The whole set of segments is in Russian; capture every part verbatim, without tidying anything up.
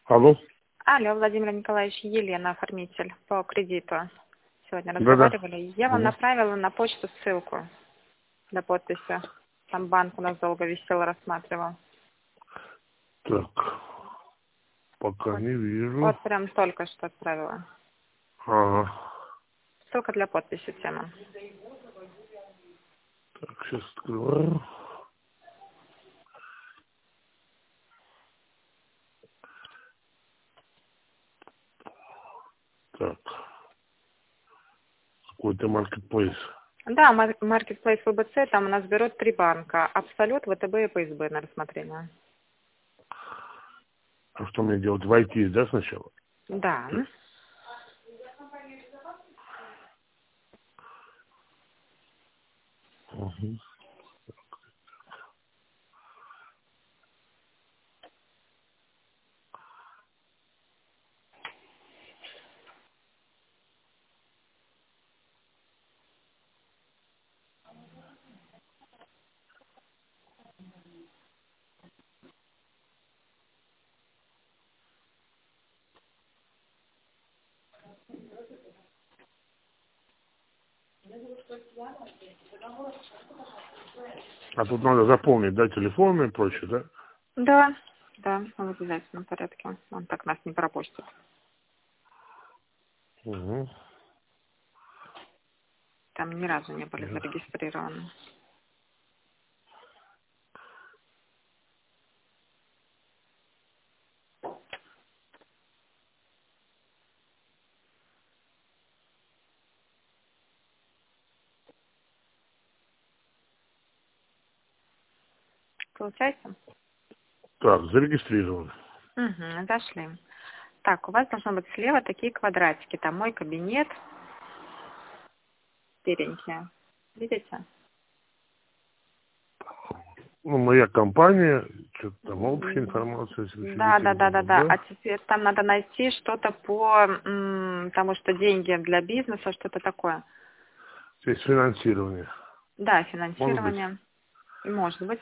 Алло. Алло, Владимир Николаевич, Елена, оформитель по кредиту. Сегодня Да-да. разговаривали. Я вам Мгм. направила на почту ссылку для подписи. Там банк у нас долго висел, рассматривал. Так, пока Вот, не вижу. вот прям только что отправила. Ага. Ссылка для подписи тема. Так, сейчас открываю. Так, какой-то маркетплейс. Да, мар- Marketplace вэ бэ цэ, там у нас берут три банка. Абсолют, вэ тэ бэ и пэ эс бэ на рассмотрение. А что мне делать? Войти, да, сначала? Да. Угу. А тут надо заполнить, да, телефон и прочее, да? Да, да, в обязательном порядке. Он так нас не пропустит. Угу. Там ни разу не были Нет. зарегистрированы. Получается? Так, зарегистрирован. Угу, зашли. Так, у вас должно быть слева такие квадратики. Там мой кабинет, серенькие. Видите? Ну, моя компания, что-то там общая М, информация, Да, учредитель, да, да, да, да. бла-бла-бла. А теперь там надо найти что-то по м, тому, что деньги для бизнеса, что-то такое. Здесь финансирование. Да, Может быть. финансирование. Может быть.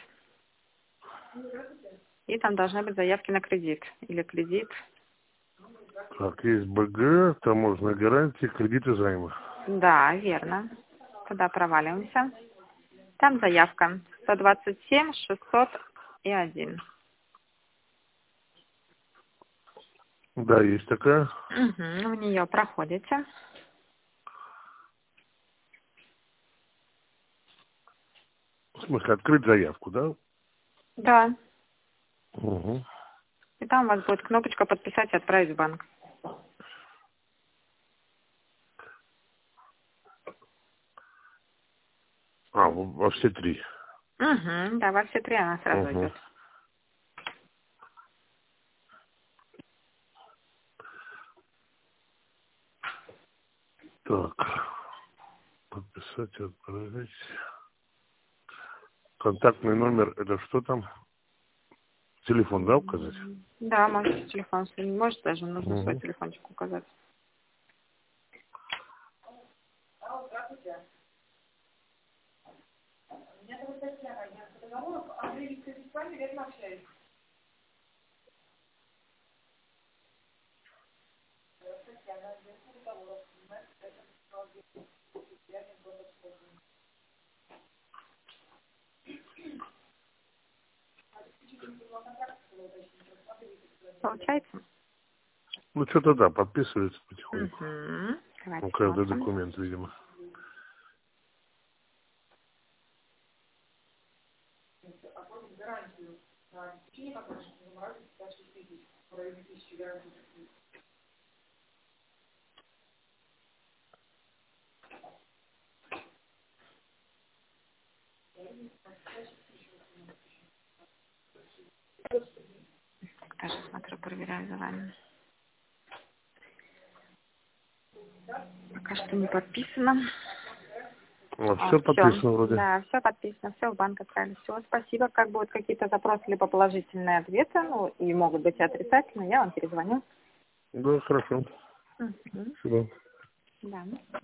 И там должны быть заявки на кредит. Или кредит. Так, есть бэ гэ, таможенная гарантия, кредиты займы. Да, верно. Туда проваливаемся. Там заявка сто двадцать семь шестьсот и один. Да, есть такая. Угу, в нее проходите. В смысле, открыть заявку, да? Да. Угу. И там у вас будет кнопочка «Подписать и отправить в банк». А, во, во все три. Угу, да, во все три она сразу Угу. идет. Так, подписать и отправить. Контактный номер, это что там? Телефон, да, указать? М, Да, можете телефон, свой- может даже нужно свой Угу. телефончик указать. Получается? Ну, что-то да, подписывается потихоньку. Угу. Ну, Давайте каждый смотрим. документ, видимо. Даже смотрю, проверяю за вами. Пока что не подписано. Вот, А, все все. подписано вроде. Да, все подписано, все в банк отправили. Все, спасибо. Как будут какие-то запросы либо положительные ответы, ну, и могут быть и отрицательные, я вам перезвоню. Да, хорошо. Угу. Спасибо. Да.